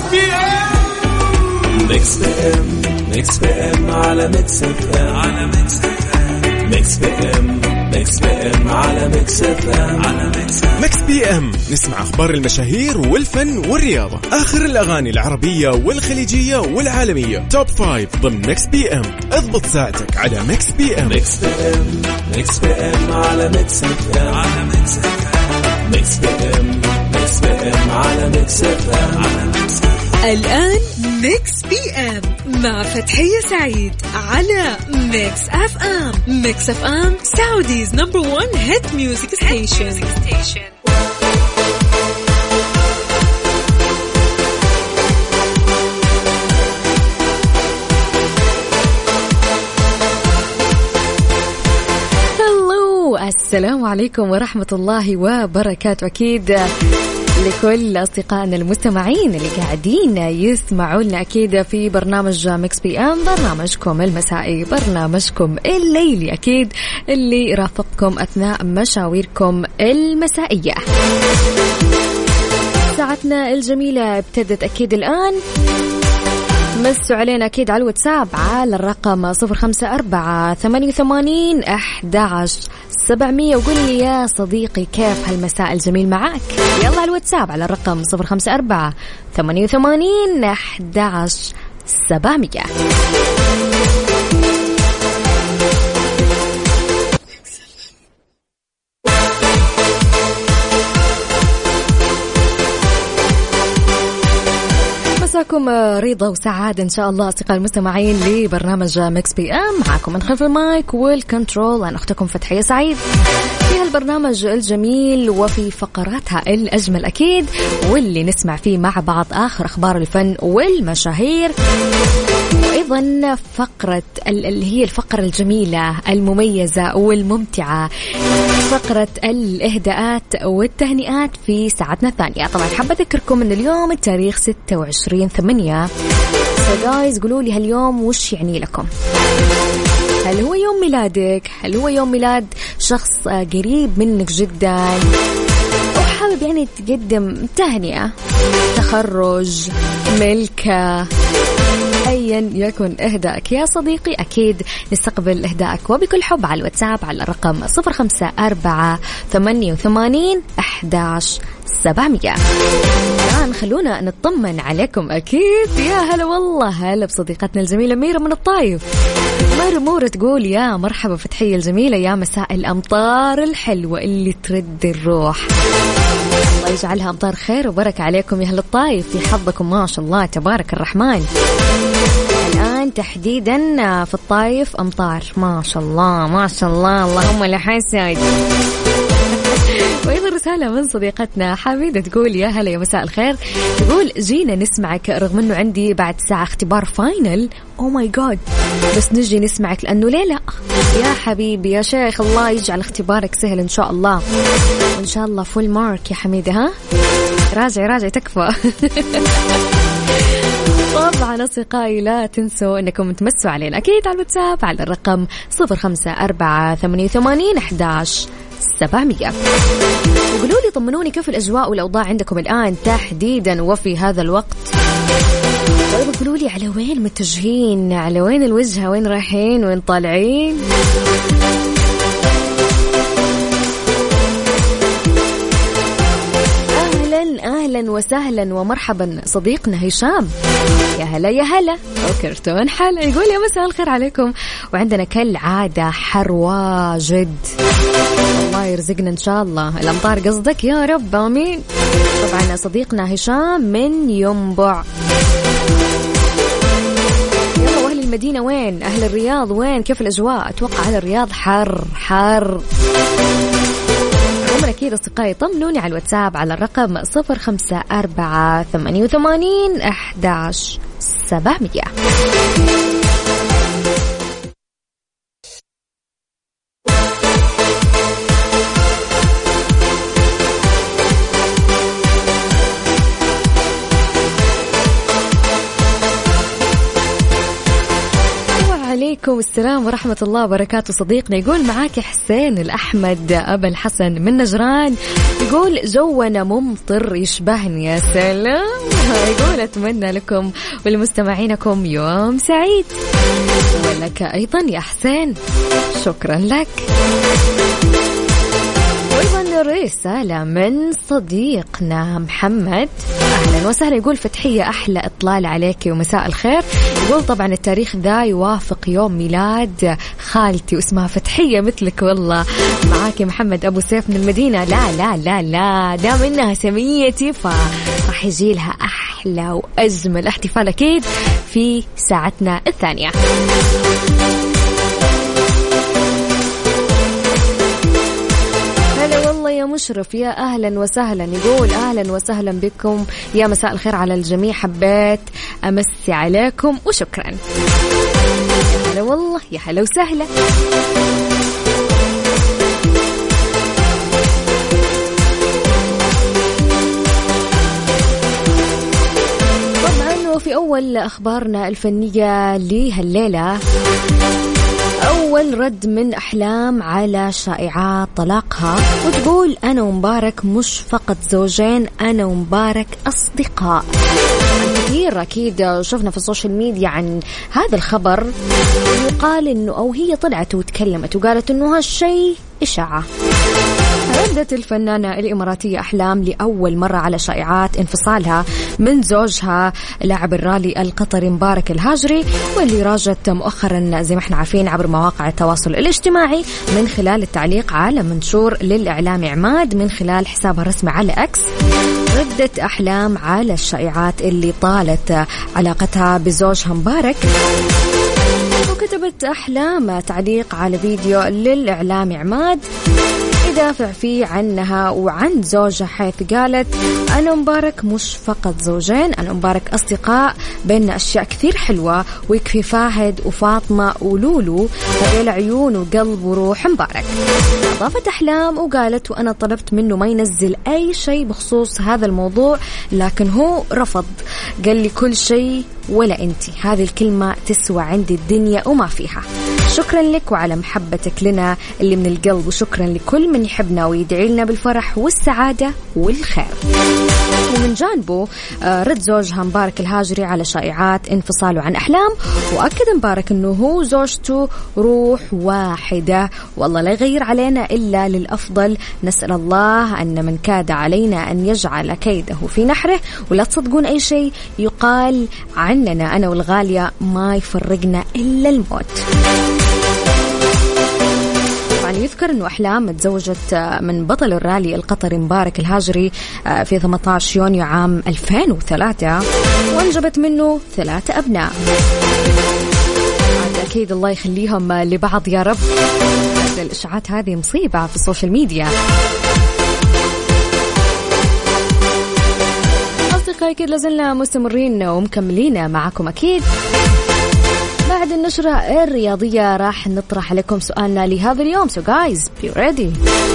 بي ام. ميكس بي ام، ميكس بي ام على ميكس اف ام، على ميكس اف ام. ميكس بي ام، ميكس بي ام على ميكس اف ام، على ميكس بي ام. نسمع اخبار المشاهير والفن والرياضة، اخر الاغاني العربية والخليجية والعالمية، توب 5 ضمن ميكس بي ام. اضبط ساعتك على ميكس بي ام. ميكس بي ام، ميكس بي ام على ميكس اف ام، على ميكس اف ام. ميكس بي ام، ميكس بي ام على ميكس اف ام، على ميكس. الآن ميكس بي ام مع فتحية سعيد على ميكس اف ام. ميكس اف ام سعوديز نمبر 1 هيت ميوزك ستيشن. السلام عليكم ورحمة الله وبركاته. أكيد لكل أصدقائنا المستمعين اللي قاعدين يسمعوا لنا أكيد في برنامج ميكس بي ام، برنامجكم المسائي، برنامجكم الليلي أكيد اللي رافقكم أثناء مشاويركم المسائية. ساعتنا الجميلة ابتدت أكيد الآن. مسوا علينا أكيد على الواتساب على الرقم 0548811700 وقول لي يا صديقي كيف هالمساء الجميل معاك. يلا على الواتساب على الرقم 0548811700. مساكم رضا وسعادة إن شاء الله أصدقائي المستمعين لبرنامج ميكس بي أم. معكم من خلف المايك والكنترول أنا أختكم فتحية سعيد في هالبرنامج الجميل وفي فقراتها الأجمل أكيد، واللي نسمع فيه مع بعض آخر أخبار الفن والمشاهير، وأيضا فقرة اللي هي الفقرة الجميلة المميزة والممتعة، فقرة الإهداءات والتهنئات في ساعتنا الثانية. طبعا حابة أذكركم أن اليوم التاريخ 26/8. فجايز قولوا لي هاليوم وش يعني لكم؟ هل هو يوم ميلادك؟ هل هو يوم ميلاد شخص قريب منك جدا؟ أو حابب يعني تقدم تهنئة، تخرج، ملكة، أيا يكن إهدائك يا صديقي، أكيد نستقبل إهدائك وبكل حب على الواتساب على الرقم 0548811700. الآن خلونا نطمن عليكم أكيد. يا هلا والله، هلا بصديقتنا الجميلة ميرا من الطايف. مرمورة تقول يا مرحبا فتحية الجميلة، يا مساء الأمطار الحلوة اللي ترد الروح، الله يجعلها أمطار خير وبركة عليكم يا أهل الطايف، في حظكم ما شاء الله تبارك الرحمن. الآن تحديدا في الطايف أمطار ما شاء الله ما شاء الله، اللهم لا حسد. وأيضا رسالة من صديقتنا حميدة تقول يا هلا يا مساء الخير، تقول جينا نسمعك رغم أنه عندي بعد ساعة اختبار فاينل. أو ماي جاد، بس نجي نسمعك لأنه ليه لا يا حبيبي يا شيخ، الله يجعل اختبارك سهل إن شاء الله، وإن شاء الله فول مارك يا حميدة. ها راجعي تكفى. طبعا أصدقائي لا تنسوا أنكم تمسوا علينا أكيد على الواتساب على الرقم 0548811700. وقولوا لي طمنوني كيف الأجواء والأوضاع عندكم الآن تحديدا وفي هذا الوقت. طيب قولوا لي على وين متجهين، على وين الوجهة، وين رايحين، وين طالعين. أهلا وسهلا ومرحبا صديقنا هشام، يا هلا يا هلا وكرتون حلا، يقول يا مساء الخير عليكم، وعندنا كالعادة حر واجد، الله يرزقنا إن شاء الله الأمطار قصدك يا رب آمين. طبعا صديقنا هشام من ينبع. يلا وأهل المدينة وين؟ أهل الرياض وين؟ كيف الأجواء؟ أتوقع أهل الرياض حر. أكيد أصدقائي طمنوني على الواتساب على الرقم 0548811700. وعليكم السلام ورحمة الله وبركاته. صديقنا يقول معاك حسين الأحمد أبا الحسن من نجران، يقول جونا ممطر يشبهني. يا سلام. يقول أتمنى لكم ولمستمعينكم يوم سعيد، ولك أيضا يا حسين، شكرا لك. وأيضا رسالة من صديقنا محمد، أهلا وسهلا. يقول فتحية أحلى إطلال عليك ومساء الخير. يقول طبعا التاريخ ذا يوافق يوم ميلاد خالتي واسمها فتحية مثلك. والله معاك محمد أبو سيف من المدينة. لا لا لا لا، دام إنها سميتي فراح يجي لها أحلى وأجمل احتفال أكيد في ساعتنا الثانية. والله يا مشرف، يا أهلا وسهلا. يقول أهلا وسهلا بكم، يا مساء الخير على الجميع، حبيت أمسي عليكم وشكرا. يا هلا والله، يا هلا وسهلا. طبعا وفي أول أخبارنا الفنية لهالليلة، أول رد من أحلام على شائعات طلاقها، وتقول أنا ومبارك مش فقط زوجين، أنا ومبارك أصدقاء. كثير أكيد شفنا في السوشيال ميديا عن هذا الخبر، يقال إنه أو هي طلعت وتكلمت وقالت إنه هالشيء إشاعة. ردت الفنانة الإماراتية أحلام لأول مرة على شائعات انفصالها من زوجها لاعب الرالي القطري مبارك الهاجري، واللي راجت مؤخرا زي ما احنا عارفين عبر مواقع التواصل الاجتماعي من خلال التعليق على منشور للإعلامي عماد من خلال حسابها الرسمي على أكس. ردت أحلام على الشائعات اللي طالت علاقتها بزوجها مبارك، وكتبت أحلام تعليق على فيديو للإعلامي عماد يدافع فيه عنها وعن زوجها، حيث قالت أنا ومبارك مش فقط زوجين، أنا ومبارك أصدقاء، بيننا أشياء كثير حلوة، ويكفي فاهد وفاطمة ولولو، هذول عيون وقلب وروح مبارك. أضافت أحلام وقالت وأنا طلبت منه ما ينزل أي شيء بخصوص هذا الموضوع، لكن هو رفض، قال لي كل شيء ولا أنتي، هذه الكلمة تسوى عندي الدنيا وما فيها. شكرا لك وعلى محبتك لنا اللي من القلب، وشكرا لكل من يحبنا ويدعي لنا بالفرح والسعادة والخير. ومن جانبه رد زوجها مبارك الهاجري على شائعات انفصاله عن أحلام، وأكد مبارك أنه هو زوجته روح واحدة، والله لا يغير علينا إلا للأفضل، نسأل الله أن من كاد علينا أن يجعل كيده في نحره، ولا تصدقون أي شيء يقال عننا أنا والغالية، ما يفرقنا إلا الموت. يذكر أنه أحلام تزوجت من بطل الرالي القطري مبارك الهاجري في 18 يونيو عام 2003، وانجبت منه 3 أبناء. أكيد الله يخليهم لبعض يا رب. الإشاعات هذه مصيبة في السوشيال ميديا. أصدقائي أكيد لازلنا مستمرين ومكملين معكم. أكيد بعد النشرة الرياضية راح نطرح عليكم سؤالنا لهذا اليوم. So guys, be ready.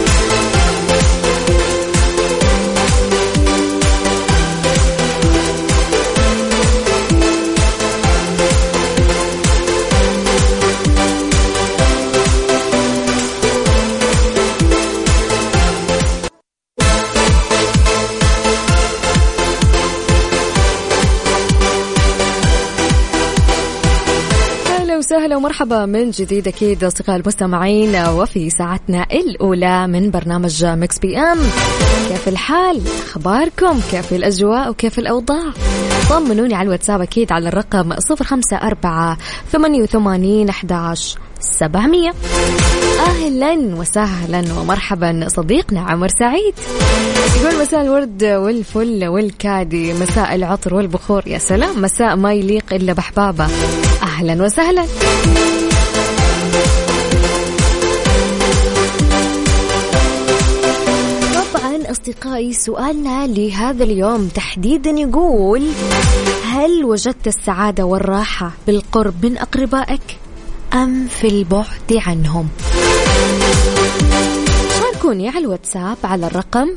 وسهلا ومرحبا من جديد أكيد أصدقاء المستمعين، وفي ساعتنا الأولى من برنامج ميكس بي أم. كيف الحال؟ أخباركم؟ كيف الأجواء وكيف الأوضاع؟ طمنوني على الواتساب أكيد على الرقم 0548811700. أهلا وسهلا ومرحبا صديقنا عمر سعيد، يقول مساء الورد والفل والكادي، مساء العطر والبخور، يا سلام، مساء ما يليق إلا بحبابه. أهلا وسهلا. طبعا أصدقائي سؤالنا لهذا اليوم تحديدا يقول هل وجدت السعادة والراحة بالقرب من أقربائك أم في البعد عنهم؟ شاركوني على الواتساب على الرقم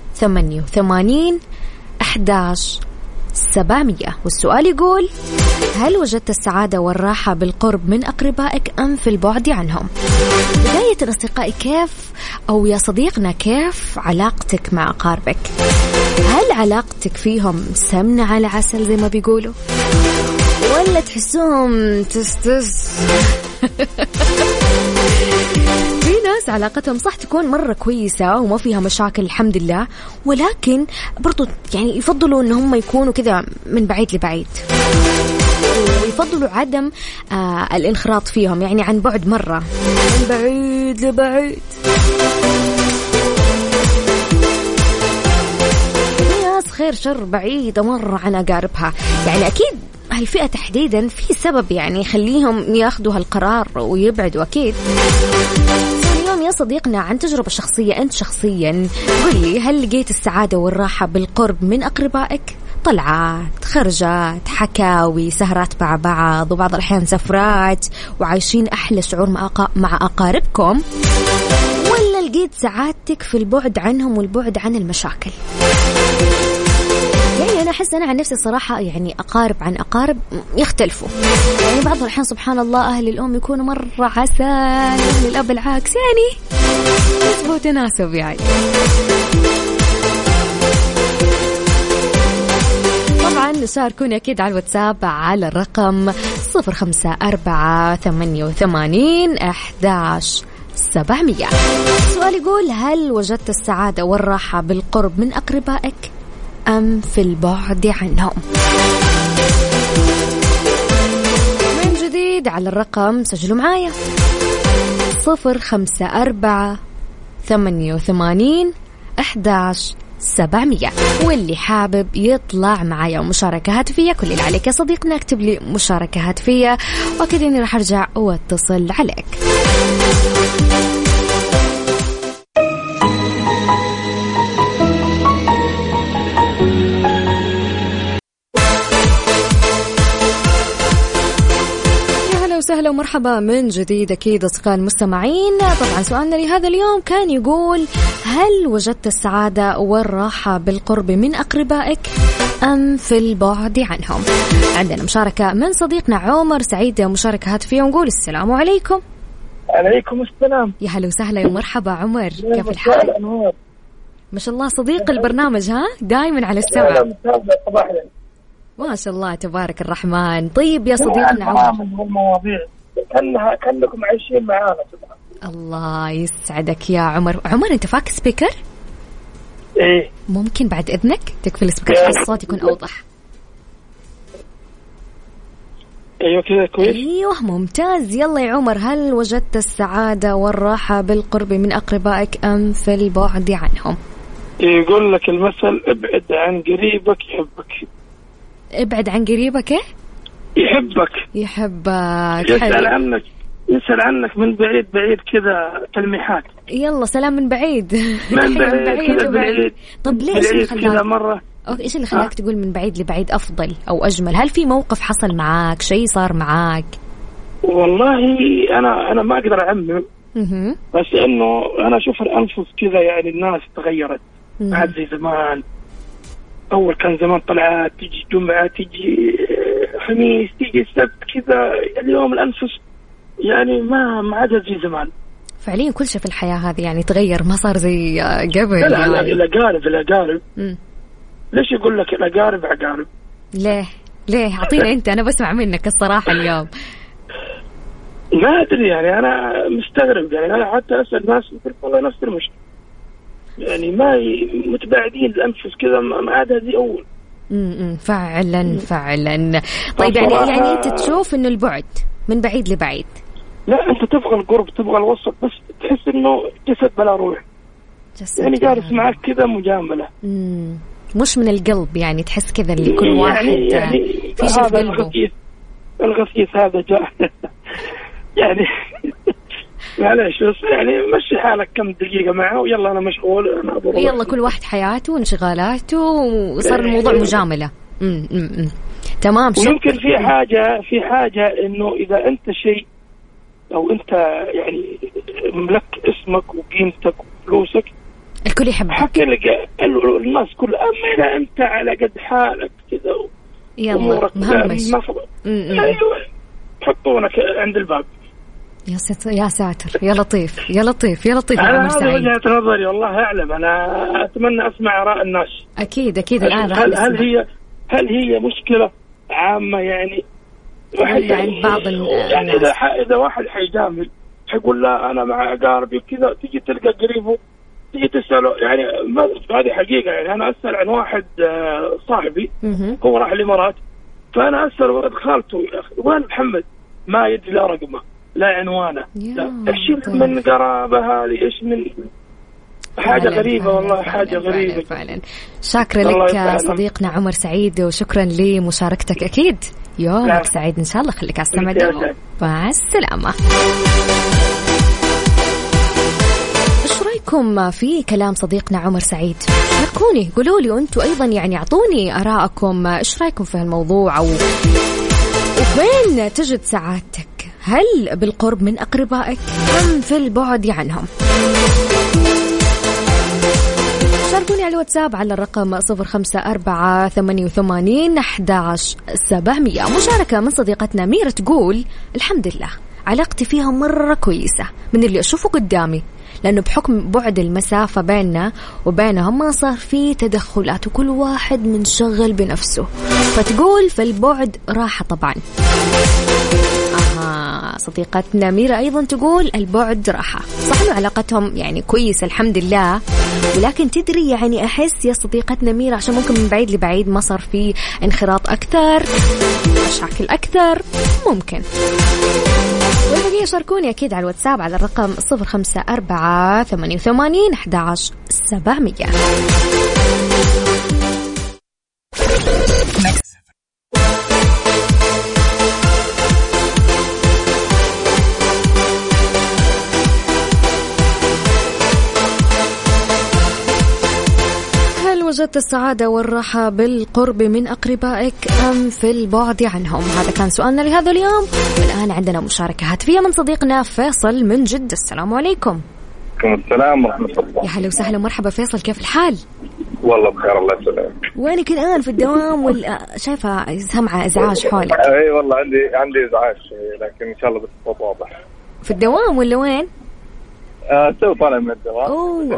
0548811700. والسؤال يقول هل وجدت السعادة والراحة بالقرب من أقربائك أم في البعد عنهم؟ بداية أصدقائي، كيف أو يا صديقنا كيف علاقتك مع أقاربك؟ هل علاقتك فيهم سمنة على عسل زي ما بيقولوا، ولا تحسوهم تستس؟ في ناس علاقتهم صح تكون مرة كويسة وما فيها مشاكل الحمد لله، ولكن برضو يعني يفضلوا ان هم يكونوا كذا من بعيد لبعيد، ويفضلوا عدم الانخراط فيهم، يعني عن بعد مرة، من بعيد لبعيد. في ناس خير شر بعيدة مرة عن أقاربها، يعني أكيد هالفئة تحديدا في سبب يعني يخليهم ياخدوا هالقرار ويبعدوا أكيد. اليوم يا صديقنا عن تجربة شخصية، أنت شخصيا قل لي، هل لقيت السعادة والراحة بالقرب من أقربائك؟ طلعات، خرجات، حكاوي، سهرات مع بعض، وبعض الأحيان سفرات، وعايشين أحلى شعور مع أقاربكم، ولا لقيت سعادتك في البعد عنهم والبعد عن المشاكل؟ يعني أنا أحس أنا عن نفسي صراحة يعني أقارب عن أقارب يختلفوا، يعني بعض الأحيان سبحان الله أهل الأم يكونوا مرة عسل، أهل الأب العكس، يعني نسبة وتناسب يعني. طبعا شاركوني أكيد على الواتساب على الرقم 0548811700. السؤال يقول: هل وجدت السعادة والراحة بالقرب من أقربائك أم في البعد عنهم؟ من جديد على الرقم سجلوا معايا 0548811700. واللي حابب يطلع معايا مشاركة هاتفية، كل اللي عليك يا صديقنا اكتب لي مشاركة هاتفية، وأكيد إني راح أرجع واتصل عليك. وسهلا ومرحبا من جديد أكيد أصدقاء المستمعين. طبعا سؤالنا لهذا اليوم كان يقول: هل وجدت السعادة والراحة بالقرب من أقربائك أم في البعد عنهم؟ عندنا مشاركة من صديقنا عمر سعيد، مشاركة هاتفية، ونقول السلام عليكم. عليكم السلام. يا هلا وسهلا ومرحبا عمر، كيف الحال؟ ما شاء الله صديق البرنامج، ها دايما على السمع. ما شاء الله تبارك الرحمن. طيب يا صديقنا عمر، المواضيع كأنكم عايشين معانا. الله يسعدك يا عمر. عمر أنت فاك سبيكر؟ إيه ممكن بعد إذنك تقفل السبيكر عشان الصوت يكون أوضح. أيوة كذا كويس. أيوة ممتاز. يلا يا عمر، هل وجدت السعادة والراحة بالقرب من أقربائك أم في البعد عنهم؟ يقول لك المثل: ابعد عن قريبك يحبك. ابعد عن قريبك يحبك. يسأل عنك من بعيد بعيد كذا تلميحات. يلا سلام من بعيد. من بعيد. طب ليش اللي خلاك مرة؟ إيش اللي خلاك تقول من بعيد لبعيد أفضل أو أجمل؟ هل في موقف حصل معاك، شيء صار معاك؟ والله أنا ما أقدر أعمم، بس إنه أنا أشوف الأنفس كذا، يعني الناس تغيرت، عاد زي زمان. أول كان زمان طلعات، تيجي جمعة، تيجي خميس، تيجي السبت كذا. اليوم الأنفس يعني ما عاد زي زمان. فعليا كل شيء في الحياة هذه يعني تغير، ما صار زي قبل. لا يعني. الأقارب ليش يقول لك الأقارب عقارب؟ ليه أعطينا أنت، أنا بسمع منك الصراحة اليوم. ما أدري يعني، أنا مستغرب يعني. أنا حتى أسأل ناس يقول والله نفس المشكلة، يعني ما متباعدين الأنفس كذا، ما عاد هذه أول. فعلا. طيب يعني أنت تشوف إنه البعد من بعيد لبعيد؟ لا، أنت تبغى القرب، تبغى الوسط، بس تحس إنه جسد بلا روح، يعني جالس معك كذا مجاملة، مش من القلب، يعني تحس كذا اللي كل واحد يعني في شيء في قلبه. الغثيث هذا جاء يعني معلش، بس يعني مشي حالك كم دقيقة معه ويلا أنا مشغول، أنا أبغى يلا كل واحد حياته وانشغالاته، وصار الموضوع مجاملة. تمام. ويمكن في حاجة إنه إذا أنت شيء أو أنت يعني ملك اسمك وقيمتك وفلوسك، الكل يحبك، حكي لك الناس كل. أما إذا أنت على قد حالك كذا يلا مهمش، أيوة حطونك عند الباب. يا ساتر يا لطيف يا لطيف يا لطيف. أنا هذه وجهة نظري والله أعلم. أنا أتمنى أسمع آراء الناس. أكيد الآن هل هي مشكلة عامة يعني يعني بعض يعني إذا واحد حيجامل حيقول لا أنا مع أقاربي وكذا، تيجي تلقى قريبه تيجي تسأله يعني هذه حقيقة. يعني أنا أسأل عن واحد صاحبي هو راح الإمارات، فأنا أسأل ولد خالته يا أخي وين محمد، ما يدري لا رقمه لا عنوانه، إيش من قرابة هذه، إيش من حاجة غريبة والله حاجة غريبة فعلا. شاكرا لك صديقنا عمر سعيد وشكرا لمشاركتك. أكيد يومك سعيد إن شاء الله. خليك على السمع. مع السلامة. إيش رأيكم في كلام صديقنا عمر سعيد؟ شاركوني قولوا لي أنتوا أيضا يعني أعطوني آراءكم. إيش رأيكم في هالموضوع وفين تجد سعادتك؟ هل بالقرب من أقربائك أم في البعد عنهم؟ شاركوني على الواتساب على الرقم 0548811700. مشاركة من صديقتنا ميرا تقول الحمد لله علاقتي فيها مرة كويسة من اللي أشوفه قدامي، لأنه بحكم بعد المسافة بيننا وبينهم ما صار فيه تدخلات وكل واحد منشغل بنفسه. فتقول في البعد راحة طبعا. صديقتنا ميرا أيضا تقول البعد راحة. صح علاقتهم يعني كويسة الحمد لله، ولكن تدري يعني أحس يا صديقتنا ميرا عشان ممكن من بعيد لبعيد ما صار فيه انخراط أكثر، مشاكل أكثر ممكن. والبقية شاركوني أكيد على الواتساب على الرقم 0548811700. وجدت السعادة والراحة بالقرب من أقربائك أم في البعد عنهم؟ هذا كان سؤالنا لهذا اليوم. والآن عندنا مشاركة هاتفية من صديقنا فيصل من جدة. السلام عليكم. وعليكم السلام ورحمة الله. يا هلا وسهلا ومرحبا فيصل، كيف الحال؟ والله بخير الله يسلمك. وينك الآن؟ في الدوام ولا شايفة سمعة إزعاج حولك؟ أي والله عندي إزعاج لكن إن شاء الله بس واضح. في الدوام ولا وين؟ تو طالع من الدوام.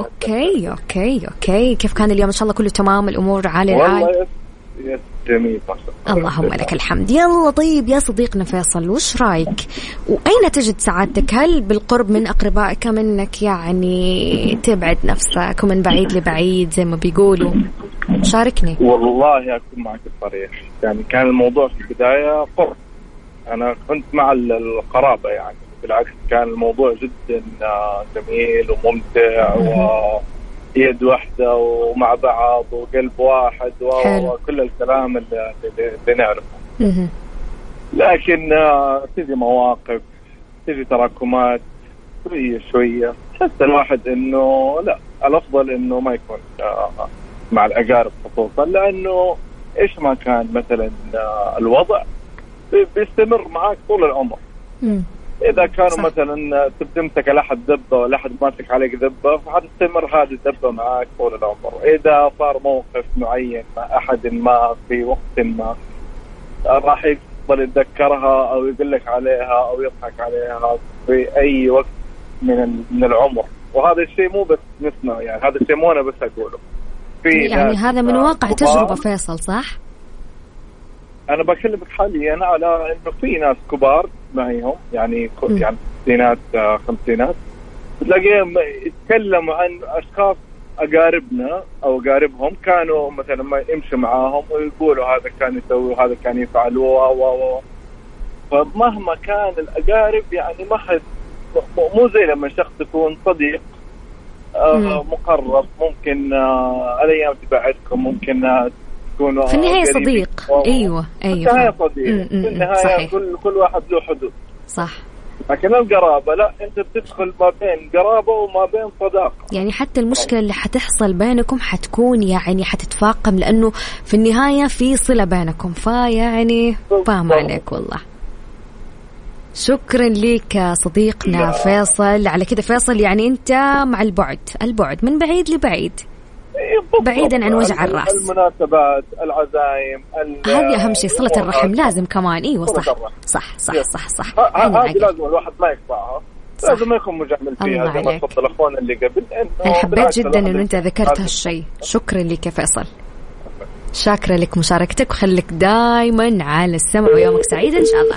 أوكي. كيف كان اليوم؟ إن شاء الله كله تمام، الأمور عالي العال؟ والله جميل اللهم لك الحمد. يلا طيب يا صديقنا فيصل، وش رايك وأين تجد سعادتك؟ هل بالقرب من أقربائك منك يعني تبعد نفسك ومن بعيد لبعيد زي ما بيقولوا؟ شاركني. والله أكون معك الصريح، يعني كان الموضوع في البداية قرب، أنا كنت مع القرابة يعني بالعكس كان الموضوع جدا جميل وممتع ويد واحدة ومع بعض وقلب واحد وكل الكلام اللي نعرفه. لكن تجي مواقف، تجي تراكمات شوية تحس الواحد إنه لا، الأفضل إنه ما يكون مع الأقارب خصوصا، لأنه إيش ما كان مثلا الوضع بيستمر معك طول العمر. إذا كانوا صح. مثلا تمسك لحد ذبة ولا أحد ماسك عليك ذبة فحتستمر هذه الذبة معك طول العمر. إذا صار موقف معين مع أحد ما في وقت ما راح يفضل يتذكرها أو يقول لك عليها أو يضحك عليها في أي وقت من العمر. وهذا الشيء مو بس نسمع، يعني هذا الشيء مو أنا بس أقوله، يعني هذا من واقع تجربة فيصل صح؟ أنا بكلمك حاليا على إنه في ناس كبار معيهم يعني يعني ستينات خمسينات تلاقيهم يتكلموا عن أشخاص أقاربنا أو أقاربهم كانوا مثلا ما يمشي معاهم ويقولوا هذا كان يسوي وهذا كان يفعل فمهما كان الأقارب يعني ما حد مو زي لما شخص يكون صديق مقرب، ممكن الأيام تبعدكم، ممكن في النهاية صديق. أيوة في النهاية صديق، في النهاية كل واحد له حدود صح. لكن القرابة لا، أنت بتدخل ما بين قرابة وما بين صداقة، يعني حتى المشكلة اللي حتحصل بينكم حتكون يعني حتتفاقم لأنه في النهاية في صلة بينكم، فيعني فاهم عليك والله. شكرا لك صديقنا فيصل. على كده فيصل يعني أنت مع البعد من بعيد لبعيد. بعيدا عن وجع الراس. المناسبات، العزايم، هذه اهم شيء، صلة الرحم لازم كمان. ايوه صح. هذه لازم الواحد ما يقطعها، لازم ما يكون مجامل فيها زي ما تفضل اخونا اللي قبل. انا حبيت جدا انه انت ذكرت هالشيء، شكرا لك يا فيصل، شاكرة لك مشاركتك، وخليك دايما على السمع ويومك سعيد ان شاء الله.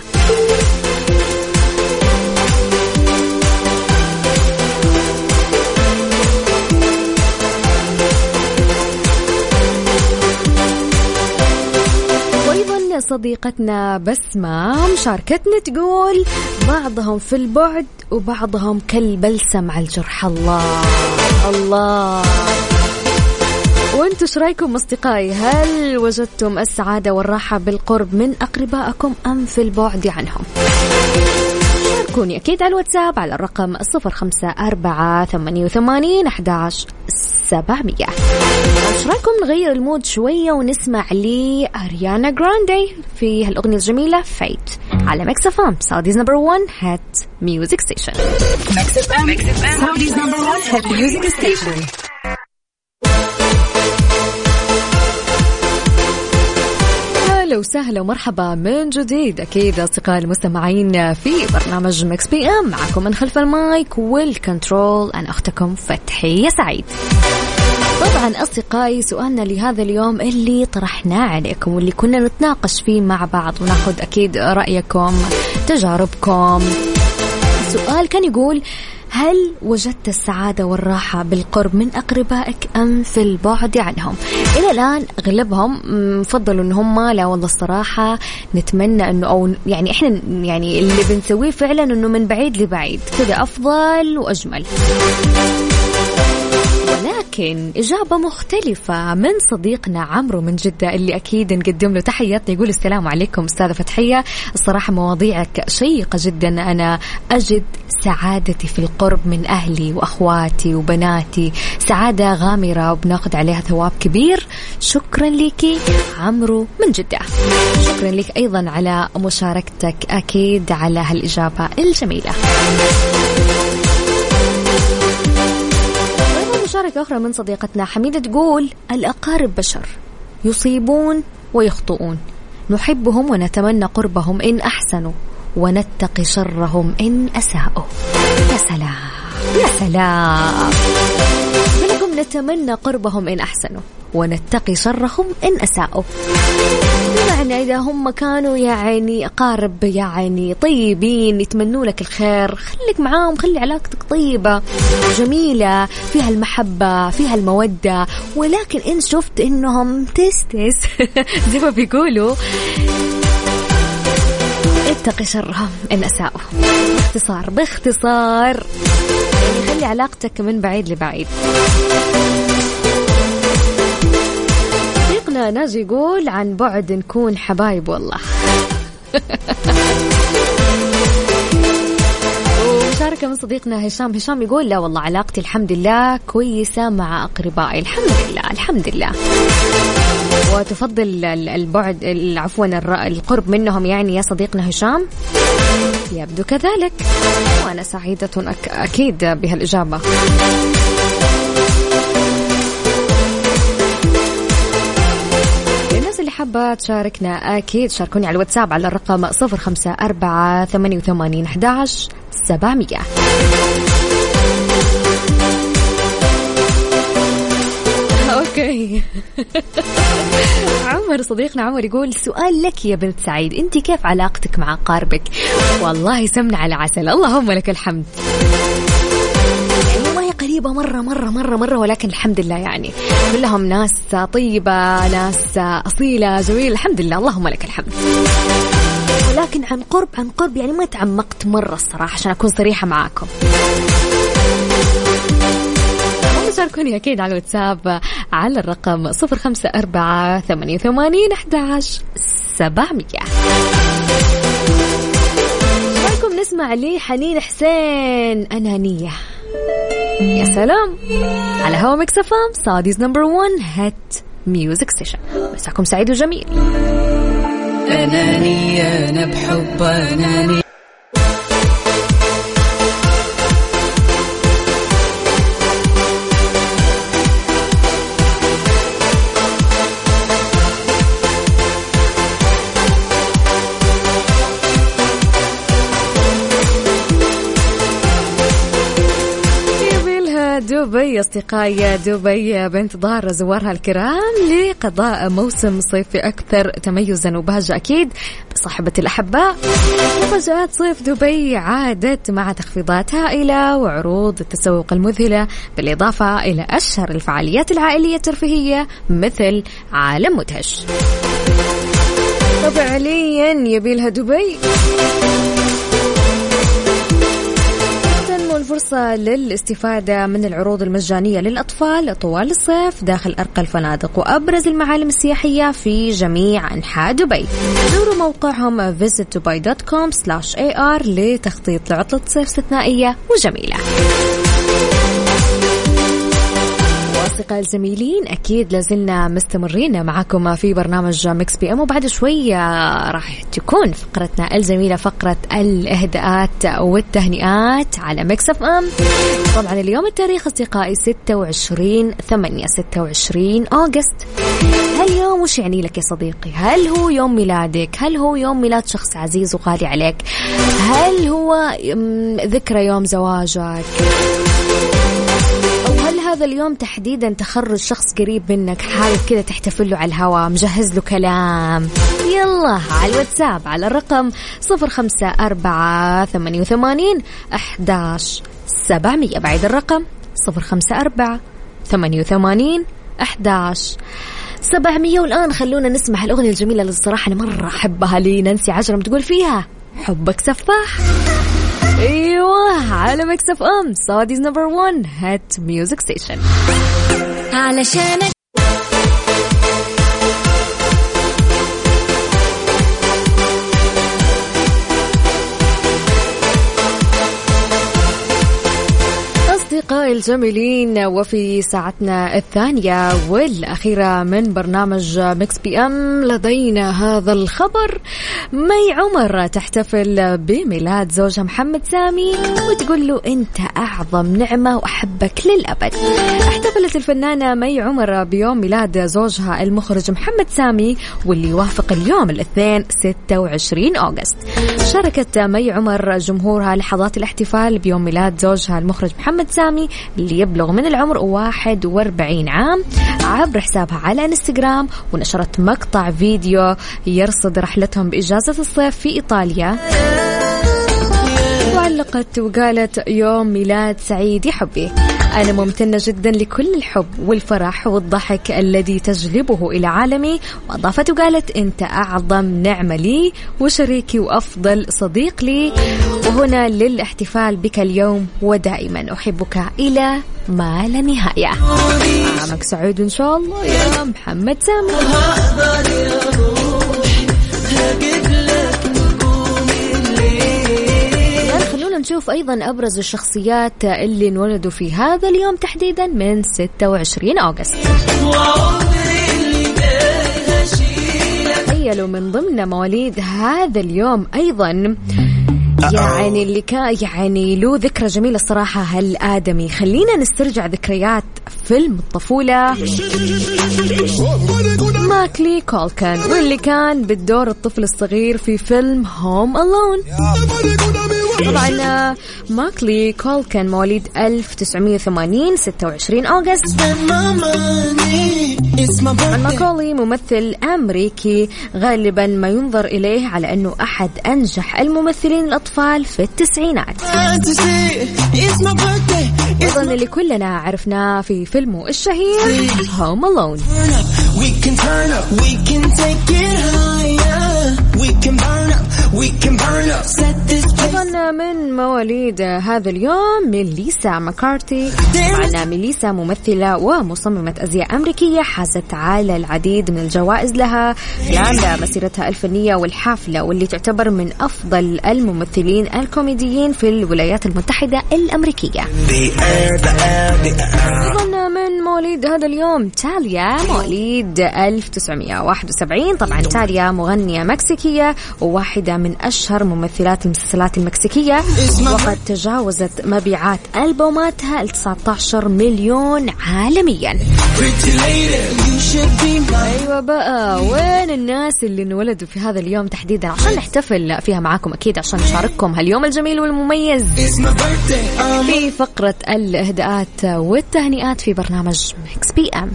صديقتنا بسمة مشاركتنا تقول بعضهم في البعد وبعضهم كالبلسم على الجرح. الله. وانتوا ايش رايكم اصدقائي؟ هل وجدتم السعادة والراحة بالقرب من أقربائكم أم في البعد عنهم؟ شاركوني أكيد على الواتساب على الرقم 0548811700. ايش رايكم نغير المود شوية ونسمع لي أريانا جراندي في هالأغنية الجميلة فايت على ميكس اف ام سعوديز نمبر 1 هات ميوزك ستيشن. ميكس اف ام سعوديز نمبر 1 هات ميوزك ستيشن. أهلا وسهلا ومرحبا من جديد أكيد أصدقائي المستمعين في برنامج ميكس بي ام، معكم من خلف المايك والكنترول أنا أختكم فتحية سعيد. طبعا أصدقائي سؤالنا لهذا اليوم اللي طرحناه عليكم واللي كنا نتناقش فيه مع بعض وناخذ أكيد رأيكم تجاربكم، سؤال كان يقول هل وجدت السعادة والراحة بالقرب من أقربائك أم في البعد عنهم؟ إلى الآن غلبهم فضلوا إن هم لا والله الصراحة نتمنى إنه أو يعني إحنا يعني اللي بنسويه فعلا إنه من بعيد لبعيد كده أفضل وأجمل. لكن إجابة مختلفة من صديقنا عمرو من جدة اللي أكيد نقدم له تحياتنا، يقول السلام عليكم أستاذة فتحية، الصراحة مواضيعك شيقة جدا، أنا أجد سعادتي في القرب من أهلي وأخواتي وبناتي، سعادة غامرة وبناخد عليها ثواب كبير. شكرا لك عمرو من جدة، شكرا لك أيضا على مشاركتك أكيد على هالإجابة الجميلة. مشاركة أخرى من صديقتنا حميدة تقول الأقارب بشر يصيبون ويخطئون، نحبهم ونتمنى قربهم إن أحسنوا ونتقي شرهم إن أساءوا. يا سلام يا سلام، لكم نتمنى قربهم إن أحسنوا ونتقي شرهم إن أساءوا، يعني إذا هم كانوا يعني أقارب يعني طيبين يتمنوا لك الخير خليك معاهم، خلي علاقتك طيبة جميلة فيها المحبة فيها المودة، ولكن إن شفت إنهم تستس زي ما بيقولوا اتقي شرهم إن أساءوا. باختصار يعني خلي علاقتك من بعيد لبعيد. صديقنا ناجي يقول عن بعد نكون حبايب والله. ومشاركة من صديقنا هشام يقول لا والله علاقتي الحمد لله كويسة مع أقربائي، الحمد لله. وتفضل البعد عفوا القرب منهم يعني يا صديقنا هشام؟ يبدو كذلك، وأنا سعيدة أكيد بهالإجابة. الناس اللي حابة تشاركنا أكيد شاركوني على الواتساب على الرقم 0548811700. اوكي. عمر صديقنا عمر يقول سؤال لك يا بنت سعيد، انت كيف علاقتك مع أقاربك؟ والله سمنة على عسل، اللهم لك الحمد. يعني ما هي قريبة مرة ولكن الحمد لله يعني كلهم ناس طيبة ناس أصيلة جميلة الحمد لله، اللهم لك الحمد. ولكن عن قرب يعني ما تعمقت مرة الصراحة عشان أكون صريحة معاكم. شاركوني أكيد على الواتساب على الرقم 0548811700. رايكم نسمع لي حنين حسين أنانية. يا سلام على هوا ميكس اف ام سعوديز نمبر 1 هات ميوزك ستيشن. مساكم سعيد وجميل. أنانية أنا بحب أنانية. دبي أصدقائي، دبي بانتظار زوارها الكرام لقضاء موسم صيفي أكثر تميزا وبهجة أكيد بصحبة الأحباء. مفاجآت صيف دبي عادت مع تخفيضات هائلة وعروض التسوق المذهلة، بالإضافة إلى أشهر الفعاليات العائلية الترفيهية مثل عالم مدهش. فعليا يبيلها دبي. الفرصة للاستفادة من العروض المجانية للأطفال طوال الصيف داخل أرقى الفنادق وأبرز المعالم السياحية في جميع أنحاء دبي. زوروا موقعهم visitdubai.com/ar لتخطيط لعطلة صيف استثنائية وجميلة. أصدقائي الزميلين، أكيد لازلنا مستمرين معكم في برنامج ميكس بي أم، وبعد شوية راح تكون فقرتنا الجميلة فقرة الإهداءات والتهنئات على ميكس اف ام. طبعا اليوم التاريخ أصدقائي 26 أغسطس. هاليوم وش يعني لك يا صديقي؟ هل هو يوم ميلادك؟ هل هو يوم ميلاد شخص عزيز وغالي عليك؟ هل هو ذكرى يوم زواجك؟ هذا اليوم تحديدا تخرج شخص قريب منك، حابب كذا تحتفل له على الهواء، مجهز له كلام؟ يلا على الواتساب على الرقم 0548811700. بعد الرقم 0548811700. والآن خلونا نسمع الأغنية الجميلة اللي الصراحة أنا مرة أحبها لنانسي عجرم، تقول فيها حبك سفاح. ايوه على ميكس اف ام، سعوديز نمبر 1 هات ميوزك ستيشن. علشانك أصدقائي الجميلين، وفي ساعتنا الثانية والأخيرة من برنامج ميكس بي أم لدينا هذا الخبر. مي عمر تحتفل بميلاد زوجها محمد سامي وتقول له أنت أعظم نعمة وأحبك للأبد. احتفلت الفنانة مي عمر بيوم ميلاد زوجها المخرج محمد سامي واللي يوافق اليوم الاثنين 26 أغسطس. شاركت مي عمر جمهورها لحظات الاحتفال بيوم ميلاد زوجها المخرج محمد سامي اللي يبلغ من العمر 41 عام عبر حسابها على انستغرام، ونشرت مقطع فيديو يرصد رحلتهم بإجازة الصيف في إيطاليا. وعلقت وقالت يوم ميلاد سعيد يا حبي، أنا ممتنة جدا لكل الحب والفرح والضحك الذي تجلبه إلى عالمي. وأضافت وقالت أنت أعظم نعمة لي وشريكي وأفضل صديق لي، وهنا للاحتفال بك اليوم ودائما أحبك إلى ما لا نهاية. عامك سعيد إن شاء الله يا محمد سامي. نشوف أيضا أبرز الشخصيات اللي انولدوا في هذا اليوم تحديدا من 26 أغسطس. تخيلوا من ضمن مواليد هذا اليوم أيضا يعني اللي كان يعني له ذكرى جميلة الصراحة هالآدمي. خلينا نسترجع ذكريات فيلم الطفولة ماكلي كولكن، واللي كان بالدور الطفل الصغير في فيلم هوم ألون. طبعا ماكلي كولكن مواليد 1980 26 أغسطس. ماكولي ممثل أمريكي غالبا ما ينظر إليه على أنه أحد أنجح الممثلين الأطفال في التسعينات، أيضا اللي كلنا عرفناه في فيلمه الشهير هوم ألون. أيضا من مواليد هذا اليوم ميليسا ماكارتي. معنا ميليسا ممثلة ومصممة أزياء أمريكية حازت على العديد من الجوائز لها خلال مسيرتها الفنية والحافلة، واللي تعتبر من أفضل الممثلين الكوميديين في الولايات المتحدة الأمريكية. أيضا من مواليد هذا اليوم تاليا مواليد 1971. طبعا تاليا مغنية مكسيكية وواحدة من أشهر ممثلات المسلسلات المكسيكية، وقد تجاوزت مبيعات ألبوماتها 19 مليون عالميا. أيوة بقى، وين الناس اللي انولدوا في هذا اليوم تحديدا عشان نحتفل فيها معاكم أكيد، عشان نشارككم هاليوم الجميل والمميز في فقرة الإهداءات والتهنئات في برنامج ميكس بي أم.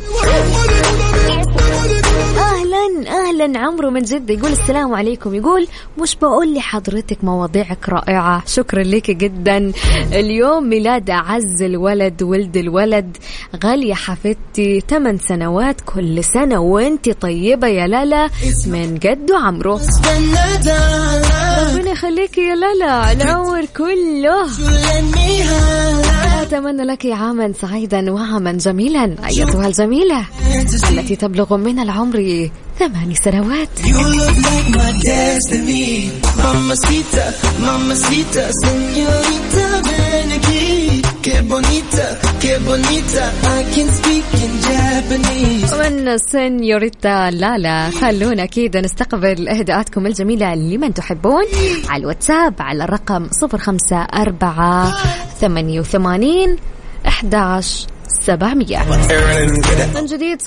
أهلا عمرو من جدة يقول السلام عليكم، يقول مش بقول لي حضرتك مواضيعك رائعة، شكرا لك جدا. اليوم ميلاد أعز الولد ولد الولد، غالية حفيدتي 8 سنوات، كل سنة وانتي طيبة يا لالا من جد عمرو. ربنا يخليكي يا لالا العمر كله، أتمنى لك عاما سعيدا وعاما جميلا أيتها الجميلة التي تبلغ من العمر 8 سنوات. ومن سنيوريتا لالا خلونا أكيد نستقبل إهداءاتكم الجميلة لمن تحبون على الواتساب على الرقم 0548811700. من جديد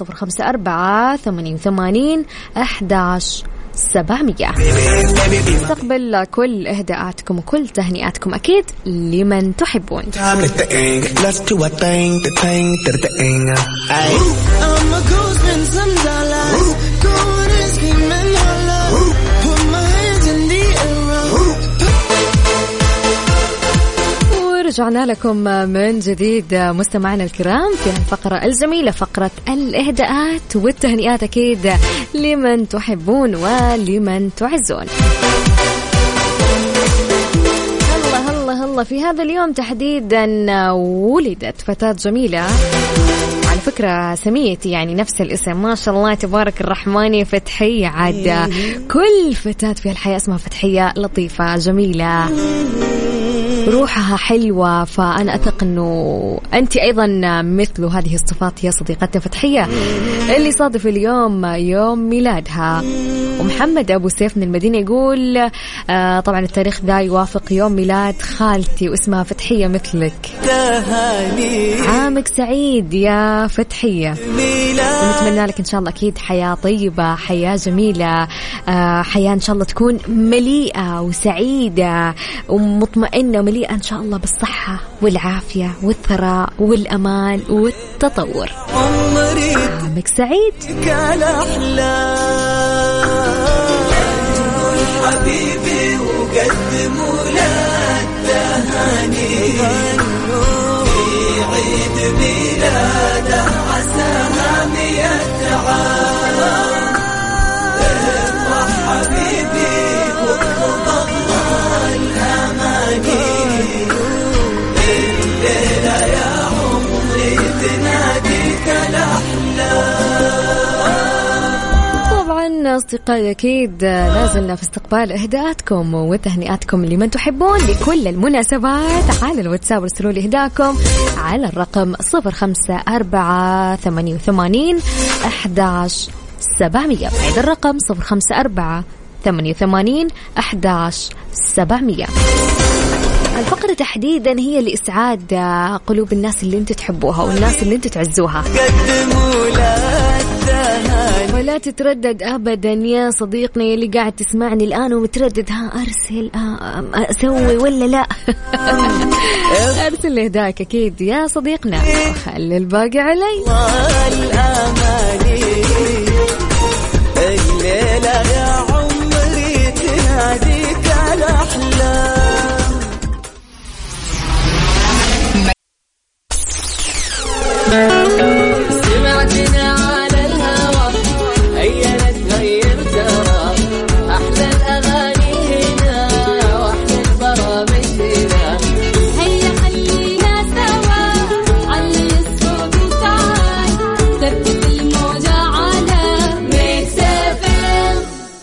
0548811700. استقبل كل إهداءاتكم وكل تهنئاتكم أكيد لمن تحبون. رجعنا لكم من جديد مستمعينا الكرام في الفقرة الجميلة، فقرة الإهداءات والتهنئات أكيد لمن تحبون ولمن تعزون. الله في هذا اليوم تحديدا ولدت فتاة جميلة، على فكرة سميتي يعني نفس الاسم ما شاء الله تبارك الرحمن، فتحية. عاد كل فتاة في الحياة اسمها فتحية، لطيفة جميلة روحها حلوة، فأنا أثق أنه أنت أيضا مثل هذه الصفات يا صديقتنا فتحية اللي صادف اليوم يوم ميلادها. ومحمد أبو سيف من المدينة يقول طبعا التاريخ ذا يوافق يوم ميلاد خالتي واسمها فتحية مثلك، عامك سعيد يا فتحية، ونتمنى لك إن شاء الله أكيد حياة طيبة، حياة جميلة، حياة إن شاء الله تكون مليئة وسعيدة ومطمئنة ومليئة إن شاء الله بالصحة والعافية والثراء والأمان والتطور. عامك سعيد. حبيبي وقدموا له التهاني في عيد ميلاده عساها 100 عام. افرح حبيبي واطلب الله الاماني، الليله يا عمري تناديك الاحلام. أصدقائي أكيد لازلنا في استقبال إهداءاتكم وتهنئاتكم لمن تحبون لكل المناسبات على الواتساب. ارسلوا لي إهداءكم على الرقم 0548811700. هذا الرقم 0548811700. الفقرة تحديدا هي لإسعاد قلوب الناس اللي انت تحبوها والناس اللي انت تعزوها. ولا تتردد أبدا يا صديقنا اللي قاعد تسمعني الآن ومتردد، ها أرسل أسوي ولا لا؟ أرسل إهداءك أكيد يا صديقنا وخلي الباقي علي. الليلة يا عمري تناديك الأحلام. سمعتنا على الهوى هيا نتغير ترى، أحلى الأغاني هنا وأحلى البرامج هنا، هيا خلينا سوا علي الصوت وتعال ثبت الموجة على ميكس اف ام.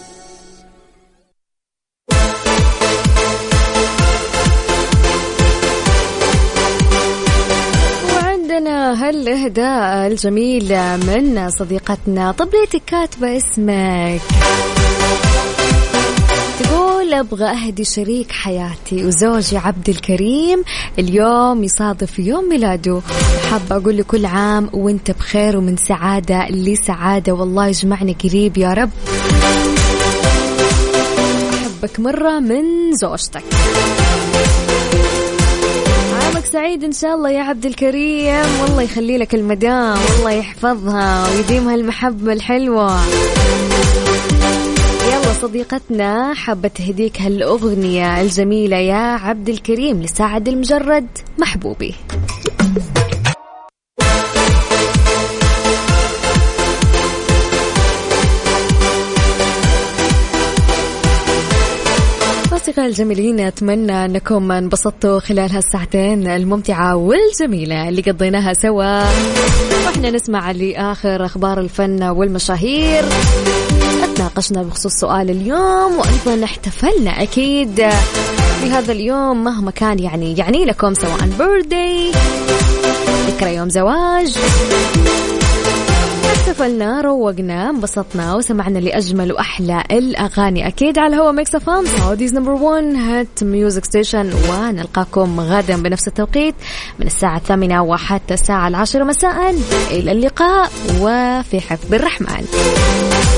هالإهداء الجميل من صديقتنا. طب ليتك كاتبة اسمك؟ تقول يقول أبغى أهدي شريك حياتي وزوجي عبد الكريم اليوم يصادف يوم ميلاده، حابة أقول له كل عام وانت بخير ومن سعادة لسعادة، والله يجمعنا قريب يا رب. أحبك مرة من زوجتك. عامك سعيد إن شاء الله يا عبد الكريم، والله يخلي لك المدام، والله يحفظها ويديمها المحبة الحلوة. يلا صديقتنا حابة تهديك هالأغنية الجميلة يا عبد الكريم لسعد المجرد محبوبي. أصدقائي الجميلين، أتمنى أنكم انبسطتوا خلال هالساعتين الممتعة والجميلة اللي قضيناها سوا، وإحنا نسمع لآخر أخبار الفن والمشاهير. تناقشنا بخصوص سؤال اليوم، وأيضا احتفلنا أكيد بهذا اليوم مهما كان يعني لكم، سواء بيرثدي، ذكرى يوم زواج. احتفلنا، روقنا، انبسطنا وسمعنا لأجمل وأحلى الأغاني أكيد على هوا ميكس اف ام سعوديز نمبر 1 هات ميوزك ستيشن. ونلقاكم غدا بنفس التوقيت من الساعة 8 وحتى الساعة 10 مساء. إلى اللقاء وفي حفظ الرحمن.